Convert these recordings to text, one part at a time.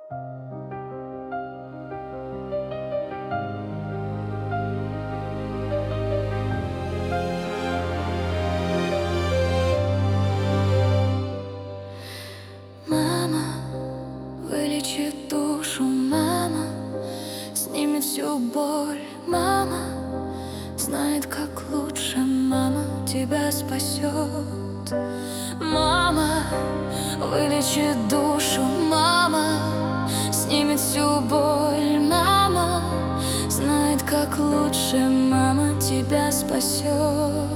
Вылечит душу, мама, снимет всю боль, мама, знает, как лучше, мама тебя спасет. Мама вылечит душу, мама, снимет всю боль, мама, знает, как лучше, мама тебя спасет.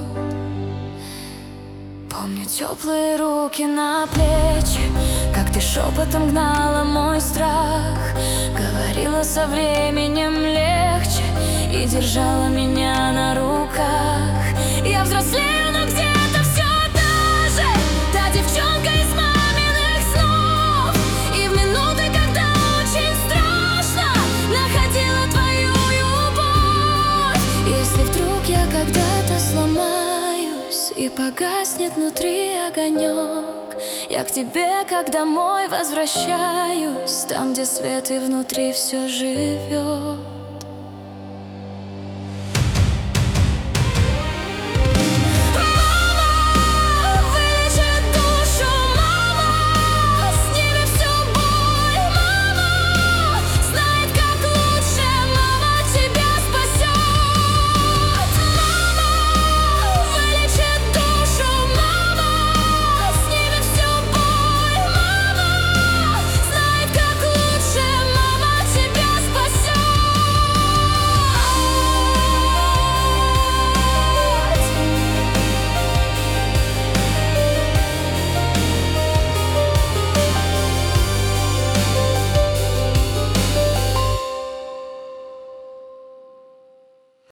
Помню теплые руки на плечи, как ты шепотом гнала мой страх, говорила, со временем легче, и держала меня на руках. Я взрослею, но где-то все та же, та девчонка из маминых снов. И в минуты, когда очень страшно, находила твою любовь. Если вдруг я когда-то сломаюсь и погаснет внутри огонек, я к тебе, как домой, возвращаюсь, там, где свет и внутри все живет.